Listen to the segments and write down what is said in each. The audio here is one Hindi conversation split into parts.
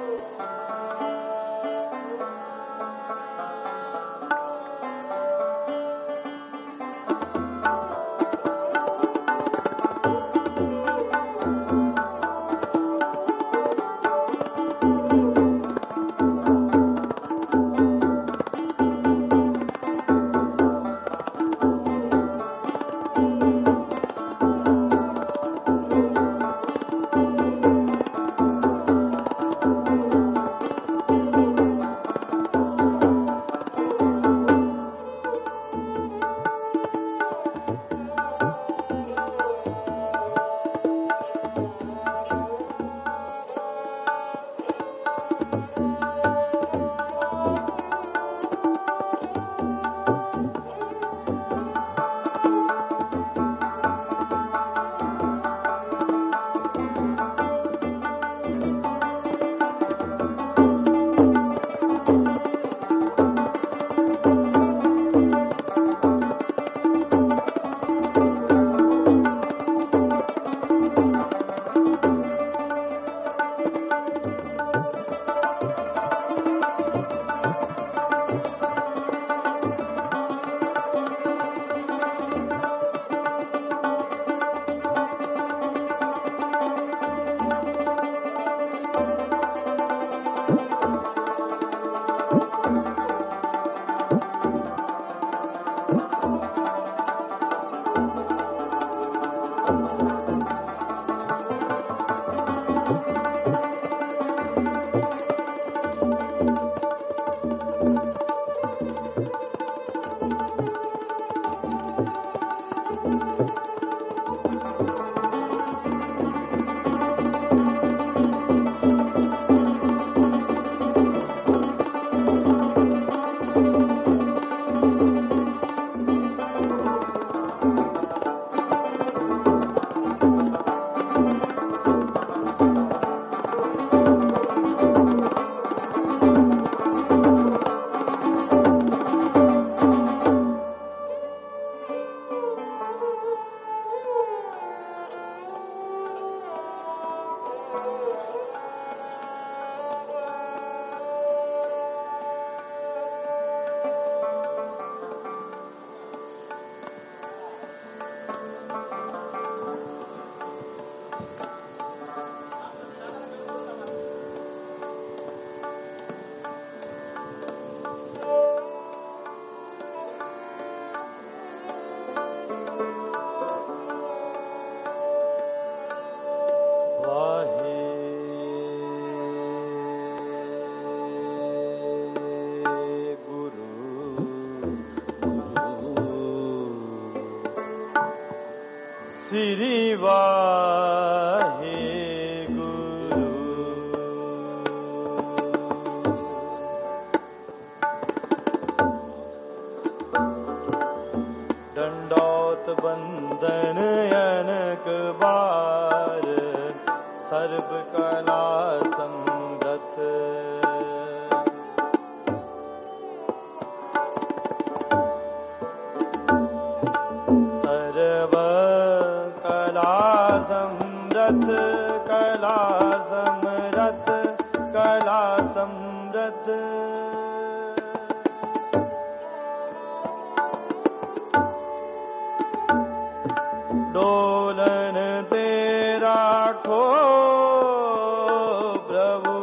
श्री वाहे गुरु। दंडौत बंदन अनक बार, सर्व कला संगत। कला समरथ कला समरथ। डोलन तेरा खो प्रभु,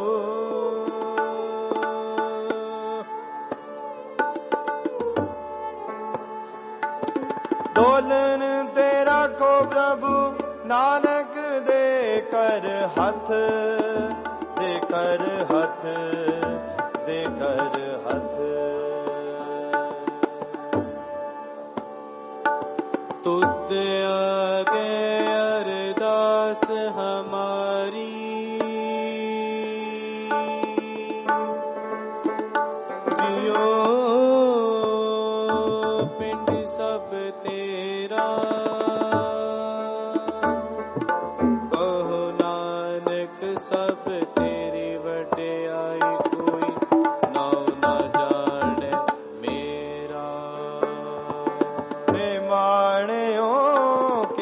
डोलन तेरा खो प्रभु। नानक देकर हथ, देकर हथ, देकर हथ। तुझ आगे अरदास हमारी, जियो पिंड सब तेरा। सब तेरी वड्याई, कोई नाम न जाने मेरा। प्रेमाणियों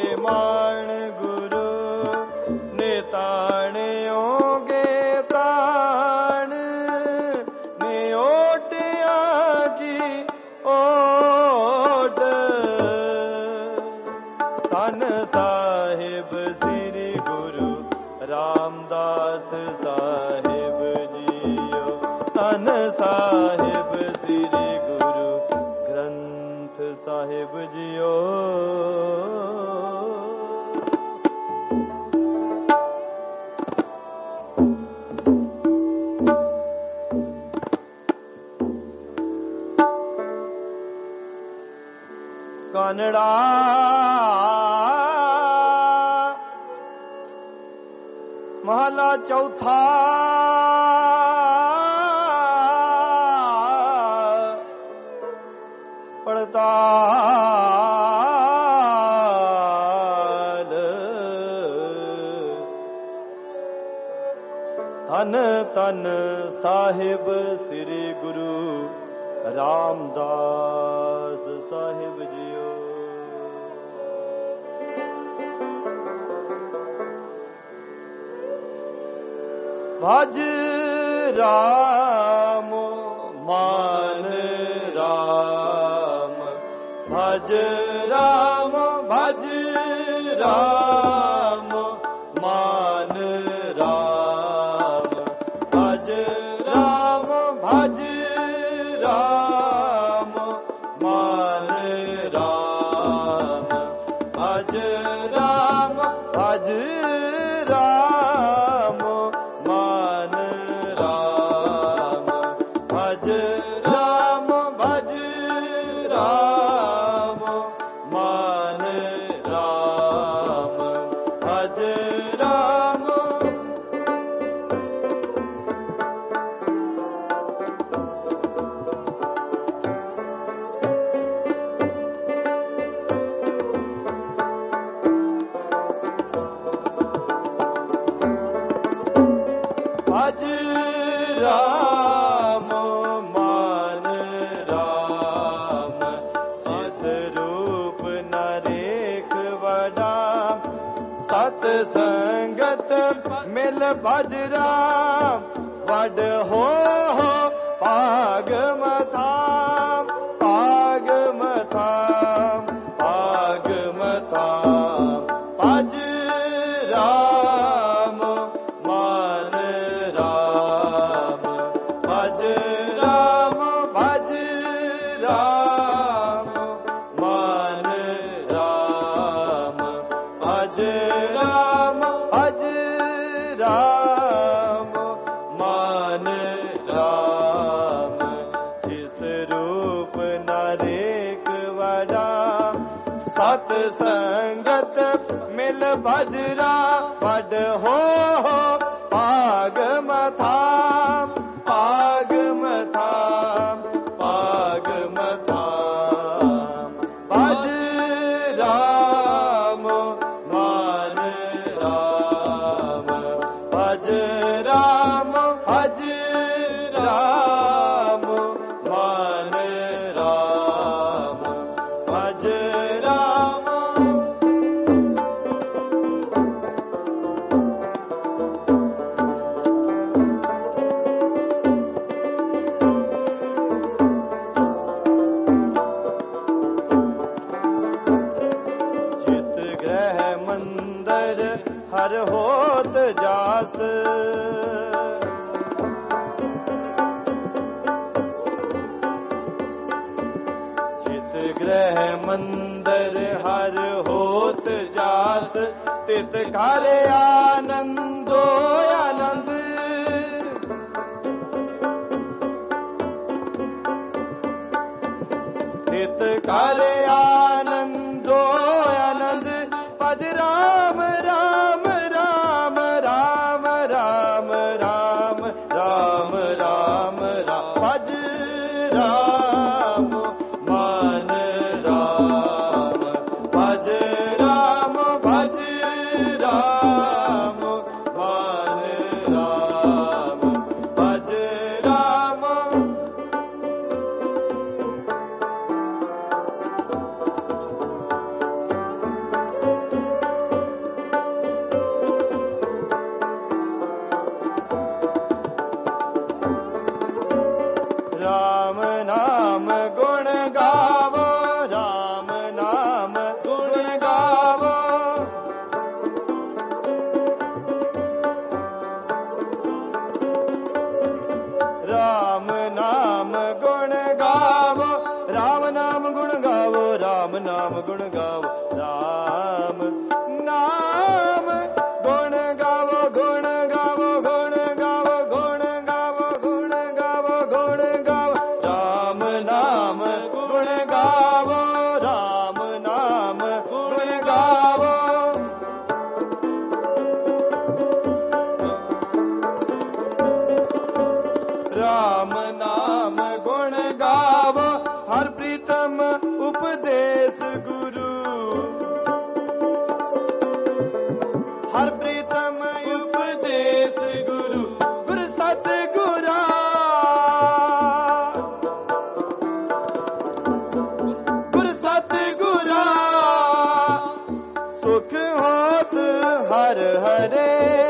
ਧੰਨ ਸਾਹਿਬ ਸ੍ਰੀ ਗੁਰੂ ਗ੍ਰੰਥ ਸਾਹਿਬ ਜੀਓ। ਕਾਨੜਾ ਮਹਲਾ ਚੌਥਾ। ਪੜਤਾਲ ਧੰਨ ਧੰਨ ਸਾਹਿਬ ਸ੍ਰੀ ਗੁਰੂ ਰਾਮਦਾਸ ਸਾਹਿਬ ਜੀਓ। ਭਜ ਰਾਮ ਮਨ ਰਾਮ, ਭਜ ਰਾਮ ਭਜ ਰਾਮ ਮਨ ਰਾਮ, ਭਜ ਰਾਮ ਭਜ ਰਾਮ ਮਨ ਰਾਮ, ਭਜ ਰਾਮ ਭਜ ਰਾਮ ਮਨ ਰਾਮ, ਭਜ ਰਾਮ ਭਜ ਰਾਮ ਮਨ ਰਾਮ, ਭਜ ਰਾਮ। ਭਜ ਰਾਮ ਮਨ ਰਾਮ, ਜਿਤ ਰੂਪ ਨਰੇਖ ਵਡਾ, ਸਤ ਸੰਗਤ ਮਿਲ ਭਜ ਰਾਮ, ਵਡ ਹੋ ਭਾਗ ਮਥਾਮ, ਭਾਗ ਮਥਾਮ, ਭਾਗ ਮਥਾਮ। ਭਜ ਰਾਮ ਮਨ ਰਾਮ, ਭਜ ਰਾਮ ਭਜ ਰਾਮ ਮਨ ਰਾਮ, ਭਜ ਰਾਮ ਭਜ ਰਾਮ ਮਨ ਰਾਮ। ਜਿਸ ਰੂਪ ਨਰੇਕ ਵਡਾ, ਸਤ ਸੰਗਤ ਮਿਲ ਭਜ ਰਾਮ, ਵਡ ਹੋ ਭਾਗ ਮਥਾਮ, ਭਾਗ ਮਥਾਮ, ਭਾਗ ਮਥਾਮ। ਭਜ ਰਾਮ ਮਨ ਰਾਮ, ਭਜ ਰਾਮ ਭਜ ਰਾਮ ਮਨ ਰਾਮ, ਭਜ ਰਾਮ। चित ग्रह मंदर हर होत जास, चित ग्रह मंदर हर होत जास, तित घर आनंदो आनंद, तित घर आनंदो आनंद। भज राम राम राम राम राम राम राम राम राम, भज राम मन राम, भज राम भज राम मन राम, भज राम। राम नाम गुण गावो, राम नाम गुण गावो, राम नाम गुण गावो, राम नाम गुण गावो, राम नाम गुण गावो, राम नाम गुण गावो, गुण गावो, गुण गावो, गुण गावो, गुण गावो, गुण गावो, राम नाम गुण गावो, राम नाम गुण गावो। राम नाम गुण गावो, हर प्रीतम उपदेश गुरु, हर प्रीतम उपदेश गुरु, गुरु सतगुरा, गुरु सतगुरा, सुख होत हर हरे,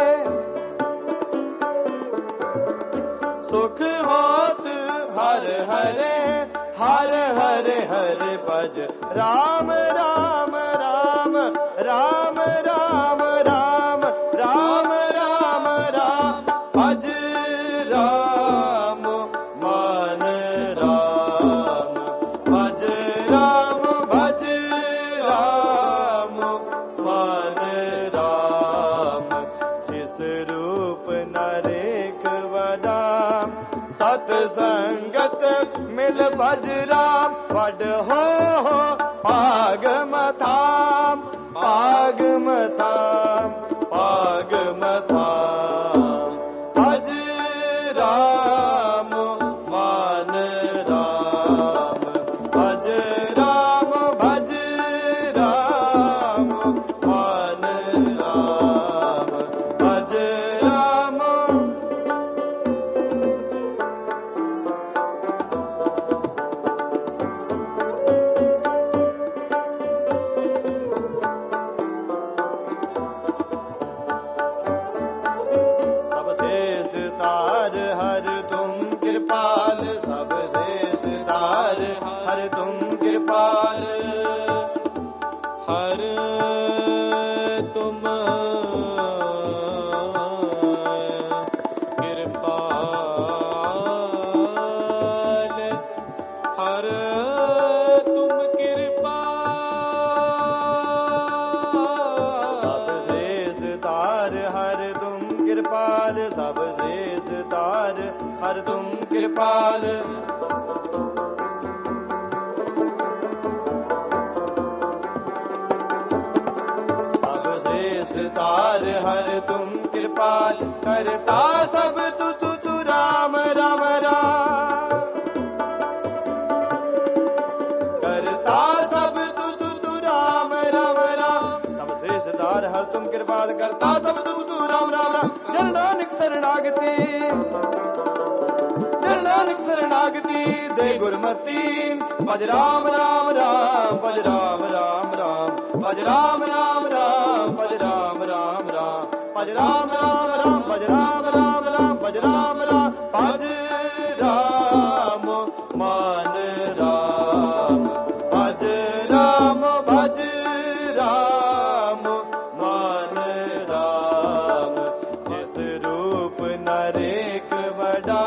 सुख होत हर हरे, हर हरे हरे भज राम राम राम, राम राम राम, राम राम राम, भज राम मन राम, भज राम, भज राम मन राम, जिस रूप नरेक वदाम, सतसंगत मिल भज राम, वड हो पाग मथाम, पाग मथाम, पाग मथाम, भज राम मान राम, भज राम, भज राम मान राम, भज राम। हर तुम कृपाल, हर तुम कृपाल, हर तुम कृपाल, सब शेष तार हर तुम कृपाल, तार हर तुम कृपाल, करता सब तू राम राम राम, करता सब तू राम राम राम, सब शेष तार हर तुम कृपाल, करता सब तू राम राम राम, जन नानक शरणागति, जन नानक शरणागति दे गुरमति, भज राम राम राम, भज राम राम राम, भज राम राम राम, भज राम राम राम, भज राम राम राम, भज राम राम राम, भज राम राम, भज राम मान राम, भज राम, भज राम मान राम, जिस रूप नरेक वडा,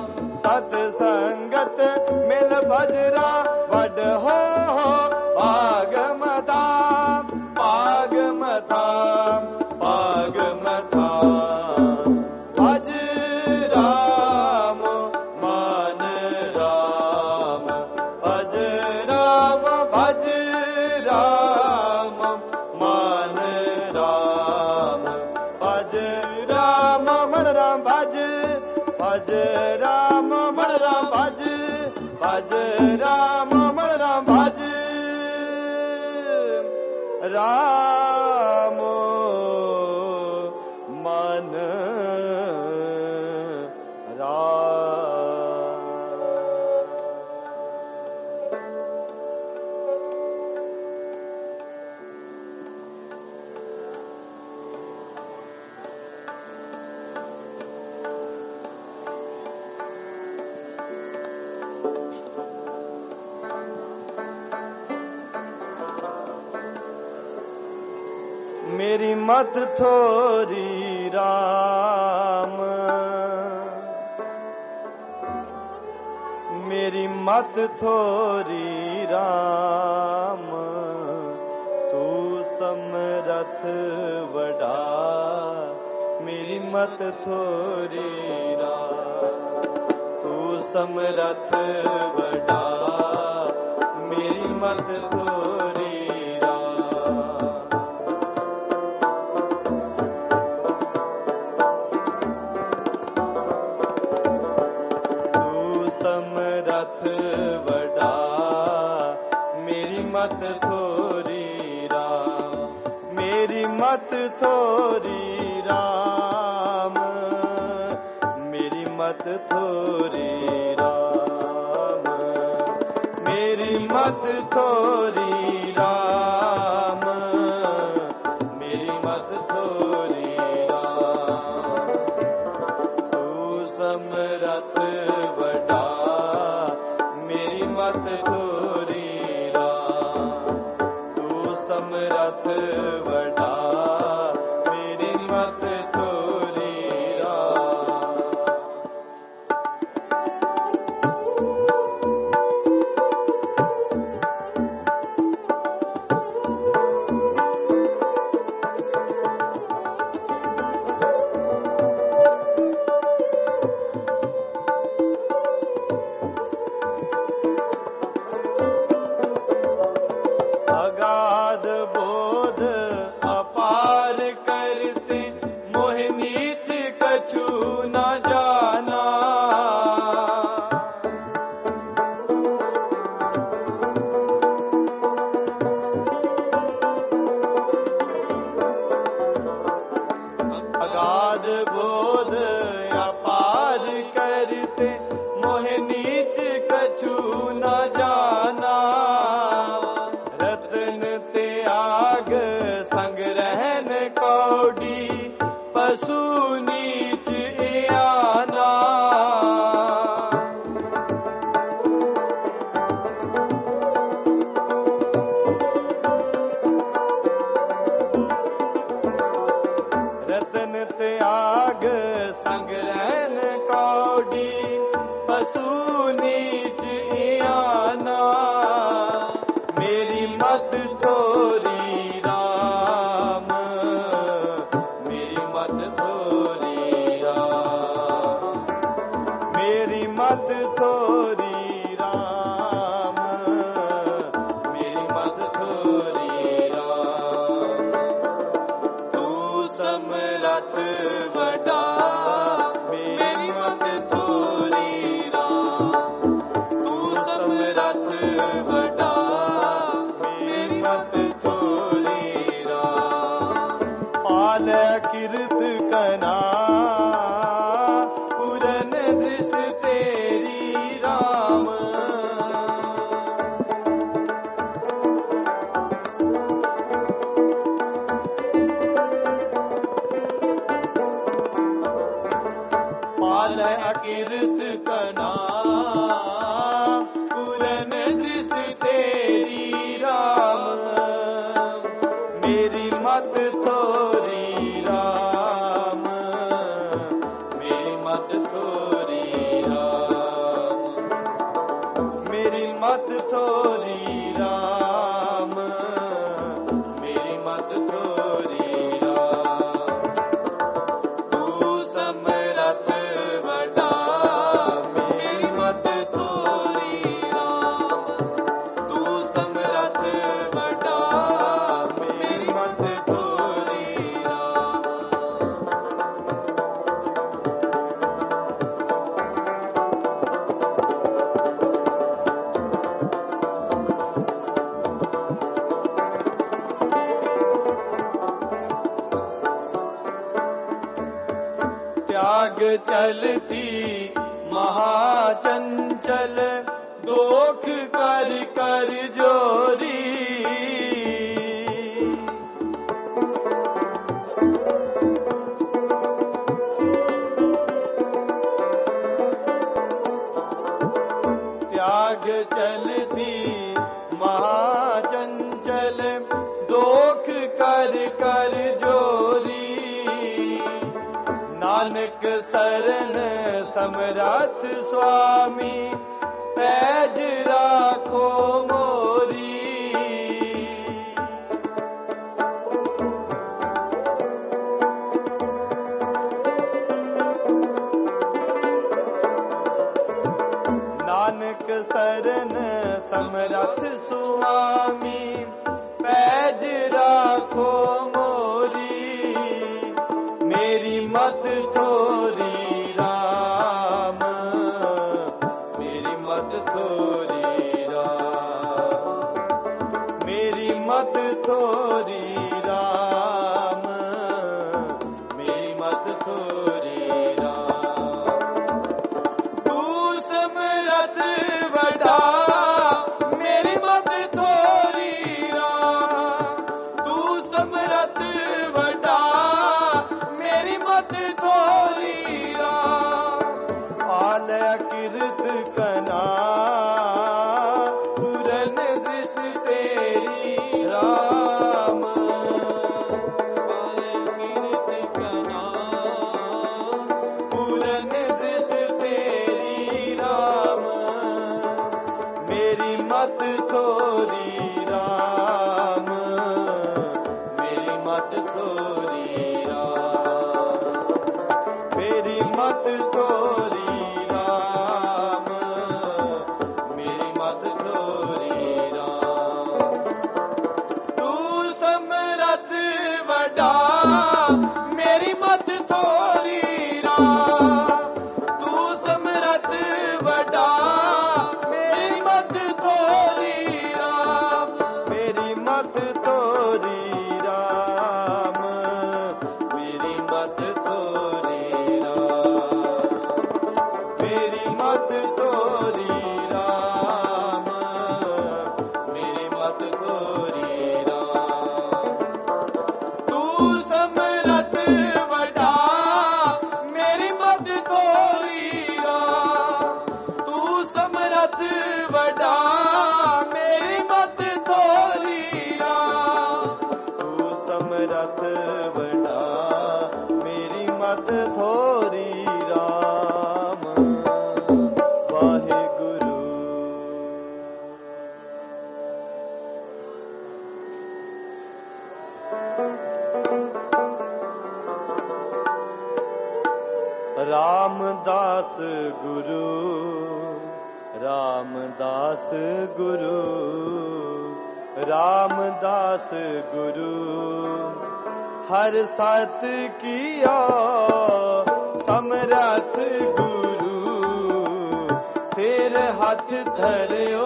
सतसंगत मिल भज राम, वड हो पाग मथाम, पाग मथाम, पाग मथाम, भज राम मान राम, भज राम, भज राम मान राम, भज राम मन राम, भज भज राम मन राम, भज भज राम मन राम, भज राम मन राम। मेरी मत थोरी राम, मेरी मत थोरी राम, तू समरथ वडा, मेरी मत थोरी राम, तू समरथ वडा, मेरी मत थोरी राम। तू समरथ वडा, मेरी मत थोरी राम, मेरी मत थोरी राम, मेरी मत थोरी राम, मेरी मत थोरी राम, मेरी मत थोरी राम। तू समरथ वडा, मेरी मत थोरी राम, तू समरथ वडा, मेरी मत थोरी राम। अगाध बोध अपार करते, मोह नीच कछु न जाना। अगाध बोध अपार करते, मोह नीच कछु न जाना। रतन त्याग संग रहन कौड़ी, पशु नीच आना। रतन त्याग संग रहन कौड़ी, पशु नीच आना। मेरी मत थोरी राम, मेरी मत थोरी राम, मेरी मत थोरी राम, मेरी मत थोरी राम। तू समरथ वडा, मेरी मत थोरी राम, तू समरथ वडा, मेरी मत थोरी राम। पाल कीर्त कना, पूरन दृष्टि तेरी राम। पाल अकीर्त कना, पूरन दृष्टि तेरी राम। मेरी मत थोरी राम, मेरी मत थोरी राम, मेरी मत थोरी राम, मेरी मत थोरी राम। तू समरथ वडा, मेरी मत थोरी राम, तू समरथ वडा, मेरी मत थोरी राम। त्याग चलती महाचंचल, दोख कर कर जोरी। त्याग चलती महाचंचल, दोख कर कर जोरी। नानक शरण समरथ स्वामी, पैज राखो मोरी। नानक सरन समरथ सुआमी, पैज राखो मोरी। मेरी मत थोरी राम, मेरी मत थोरी राम, मेरी मत थोरी राम, मेरी मत थोरी राम। तू समरथ बड़ा, मेरी मत थोरी राम। तू समरथ बड़ा, मेरी मत थोरी राम। आल अकिरत कना, पूरन दृष्टि तेरी राम। आल अकिरत कना, पूरन दृष्टि तेरी राम। मेरी मत थोरी राम, मेरी मत थोरी राम, मेरी मत थोरी राम, मेरी मत थोरी राम। तू समरथ बड़ा, मेरी मत थोरी राम। तू समरथ बड़ा, मेरी मत थोरी राम, मेरी मत थोरी राम, मेरी मत थोरी राम, मेरी मत थोरी राम, मेरी मत थोरी राम। तू समरथ बड़ा, मेरी मत थोरी राम। तू समरथ बड़ा, मेरी मत थोरी राम। तू समरथ बड़ा, मेरी मत थोरी राम। वाहेगुरु। रामदास गुरु, रामदास गुरु, रामदास गुरु। हर सत किया समरथ गुरु। सिर हाथ धरियो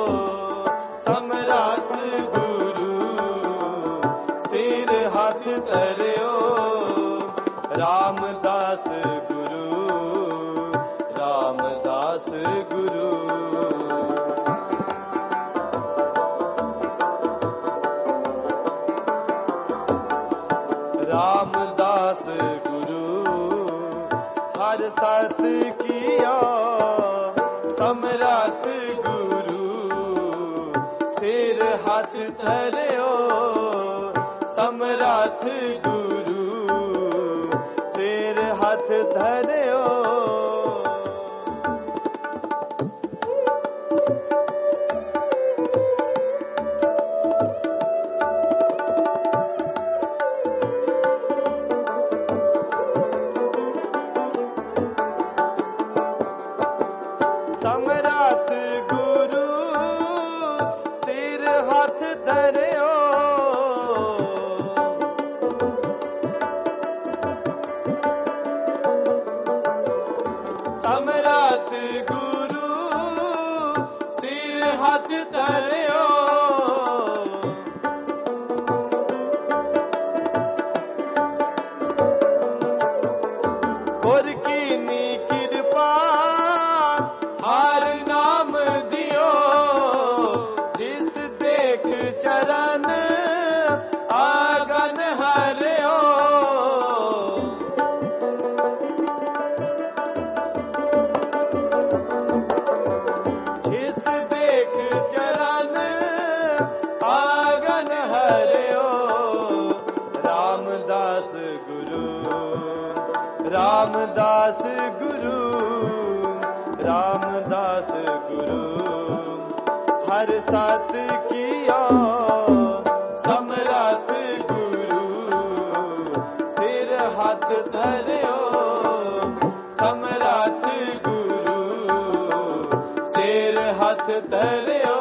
समरथ गुरु। सिर हाथ धरियो रामदास गुरु, रामदास गुरु। रामदास गुरु हर सत किया समरथ गुरु। सिर हाथ धरियो समरथ गुरु। सिर हाथ धरियो समरथ गुरु। सिर हाथ धरियो समरथ गुरु। सिर हाथ धरियो गुर कीनी कृपा हर नाम दियो। जिस देख चरण आगन हरियो। जिस देख चरण आगन हरियो। रामदास गुरु, रामदास गुरु, रामदास गुरु। सत किया समरथ गुरु सिर हाथ धरियो समरथ गुरु सिर हाथ धरियो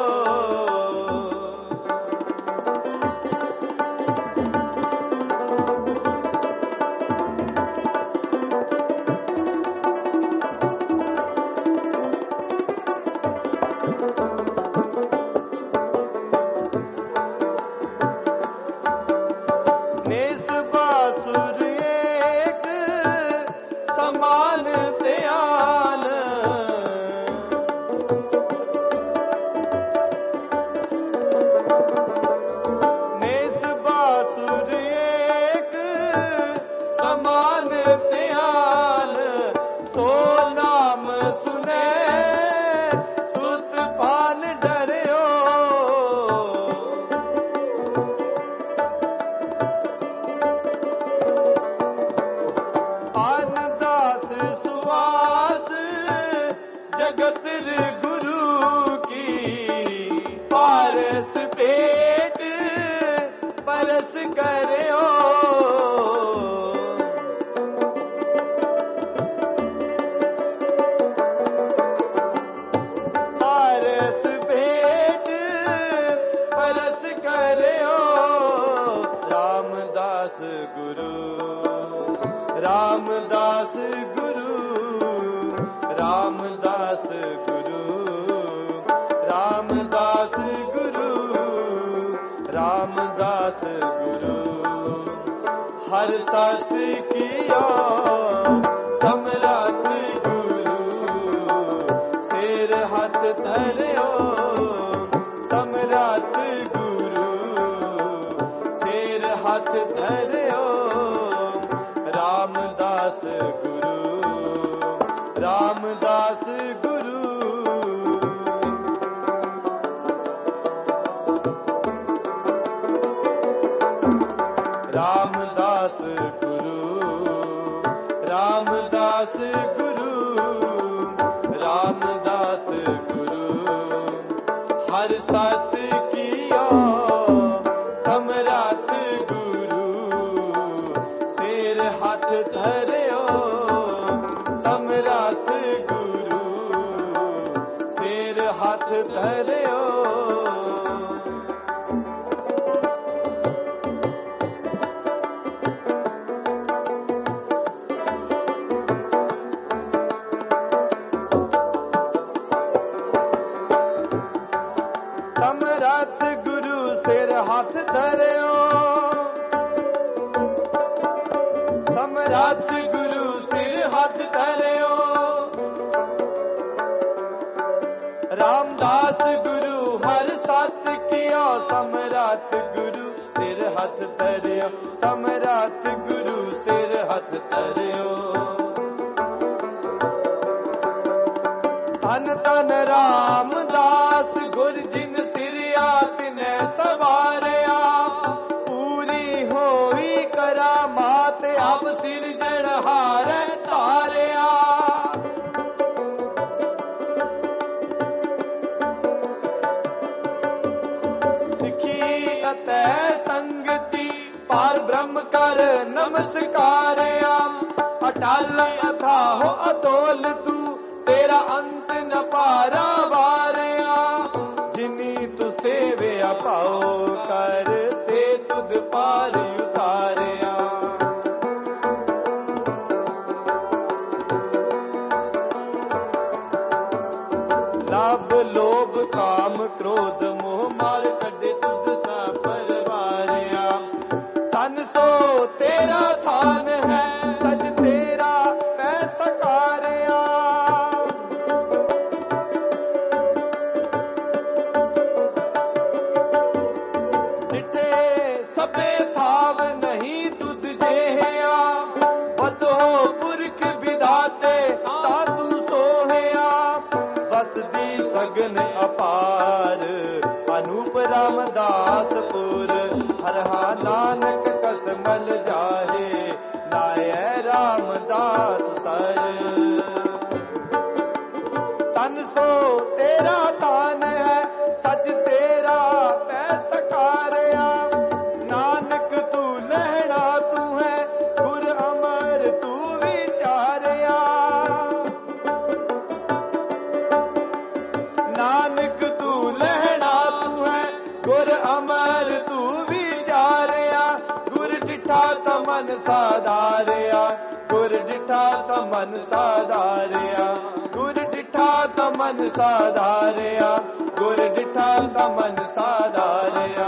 रामदास गुरु रामदास गुरु रामदास गुरु रामदास गुरु हर सत किया समरथ गुरु सिर हाथ धरियो समरथ गुरु सिर हाथ धरियो रामदास गुरु रामदास गुरु रामदास गुरु रामदास गुरु रामदास गुरु हर सत किया समरथ गुरु सिर हाथ धरियो समरथ गुरु सिर हाथ धरियो समरथ गुरु सिर हाथ धरियो समरथ गुरु सिर हाथ धरियो रामदास गुरु हर सत किया समरथ गुरु सिर हाथ धरियो समरथ गुरु सिर हाथ धरियो धन धन रामदास गुर जिन सिरिया तिने सवारिया पूरी होई करामात अब सिरजण हार तारिया सिखी अतै संगति पार ब्रह्म कर नमस्कारिया अटल अथाहो अतोल तू तेरा अंत न पारा वारिया जिनी तू सेविया पाओ कर से तुद पार उतारिया लाभ लोभ काम क्रोध मोह मार कढे तुद सा परवारिया तन सो तेरा थान है सज तेरा पैसा कारिया सबे थाव नहीं तुद जेहिया बतो पुरख विधाते तातू सोहिया बस दी सगन अपार अनूप रामदासपुर हरहा नानक कसमल जाहे नाय रामदास सर तन सो तेरा तान है सच तेरा नानक तू लहना तू है गुर अमर तू विचारिया गुर डिठा तमन साधारिया गुर डिठा तमन साधारिया गुर डिठा तमन साधारिया गुर डिठा तमन साधारिया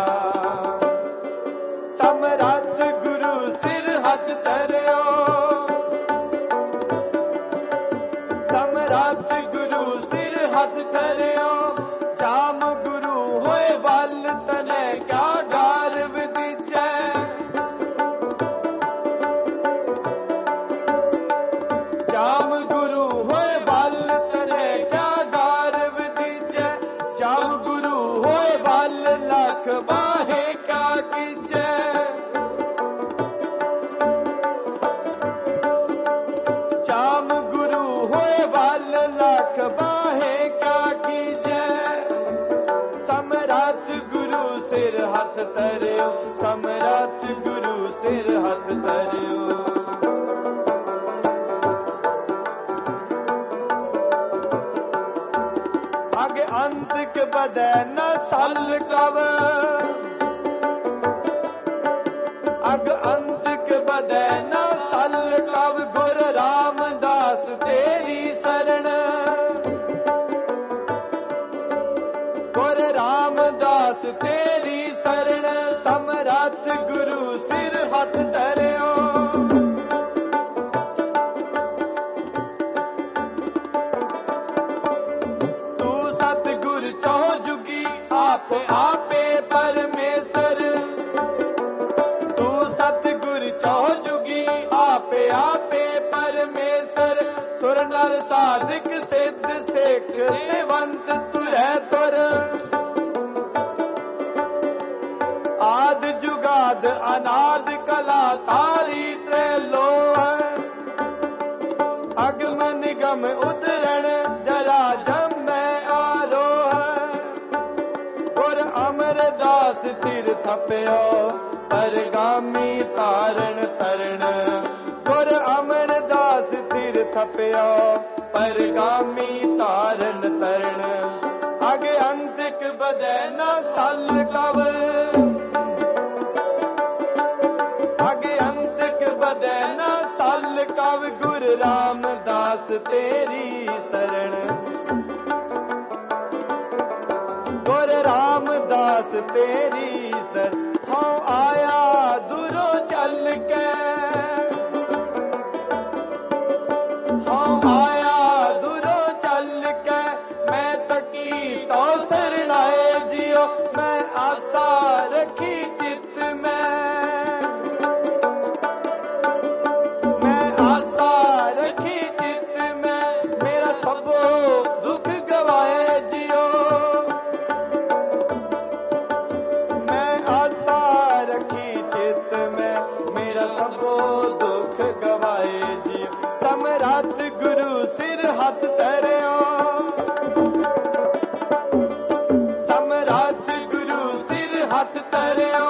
समरथ गुरु सिर हथ धरियो समरथ गुरु सिर हथ धरियो जाम गुरु होए बल तने क्या गारव दीजै जाम गुरु होए बल तने क्या गारव दीजै जाम गुरु होए बल लख बाहे क्या कीजै जाम गुरु होए बल लख बाहे क्या कीजै समरथ गुरु सिर हथ धरियो समरथ गुरु सिर हथ धरियो अग अंत के बदे न सल कव अग अंत के बदे न सल कव गुर रामदास तेरी शरण गुर रामदास तेरी शरण समरथ गुरु सिर हथ धरियो तू सतगुर चौं जुगी आप आपे परमेश्वर तू सतगुर चौं जुगी आपे आपे परमेश्वर सुर नर साधिक सिद्ध सेठ सेवंत तुरै तुर आद जुगाद अनाद कला तारी त्रैलो अगम निगम उदरण जरा जम आरोह गुर अमरदास तीर थप्यो परगामी तारण तरण गुर अमरदास तीर थप्यो परगामी तारण तरण आगे अंतिक बदे न सल कव आगे अंतिक बदे न सल कव गुर रामदास तेरी शरण गुर रामदास तेरी शरण हाँ आया दूरों चल के हाँ आया दूरों चल के मैं तकी तो शरणाए जियो मैं आशा रखी चित में मैं आशा रखी चित में मेरा सबो दुख गवाए जियो मैं आशा रखी चित में मेरा सबो दुख गवाए जियो समरथ गुरु सिर हथ धरियो समरथ गुरु सिर हथ धरियो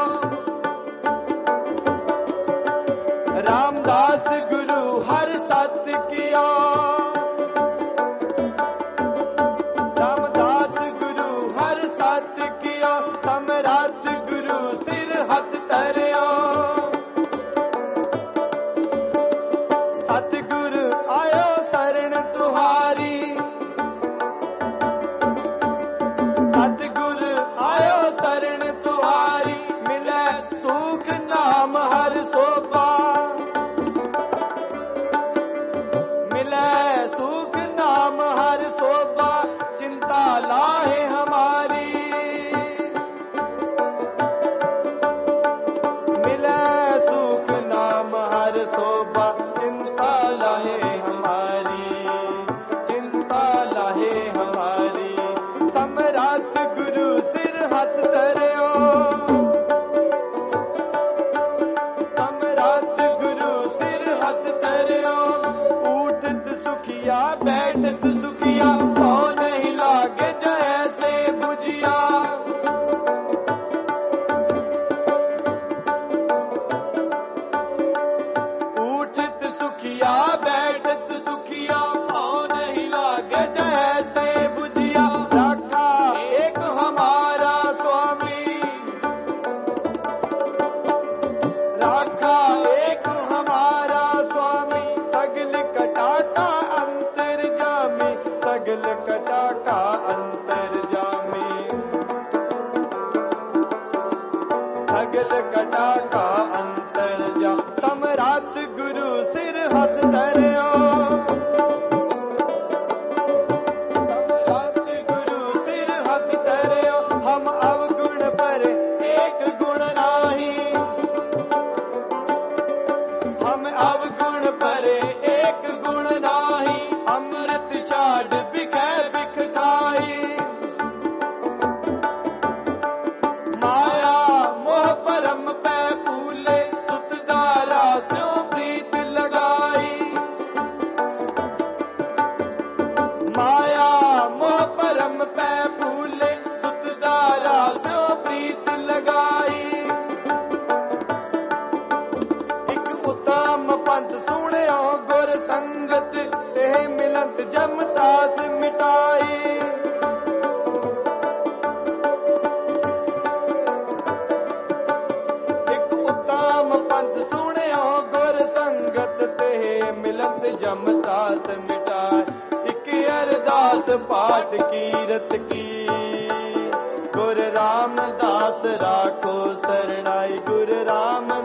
रामदास गुरु हर सत्य किया रामदास गुरु हर सत्य किया समरथ गुरु सिर हथ धरियो सतगुरु आयो शरण तुहारी सतगुरु आयो शरण तुहारी मिले सगल कटा का अंतर जामी सगल कटा का अंतर जा सम्राट गुरु सिर हथ धरियो सम्राट गुरु सिर हथ धरियो हम अवगुण पर एक गुण नाही हम अवगुण पर एक गुण नाही अमृत छाड़ बिखै बिख खाई माया मोह परम पै फूले सुत दारा स्यों प्रीत लगाई माया मोह परम पै फूले सुत दारा स्यों प्रीत लगाई एक उत्तम पंथ सुनियो गुर संगत ते मिलत जमतास मिटाई एक उत्तम पंथ सुनियो गुर संगत ते मिलत जमतास मिटाई एक अरदास पाठ कीरत की गुर रामदास राखो सरणाई गुर राम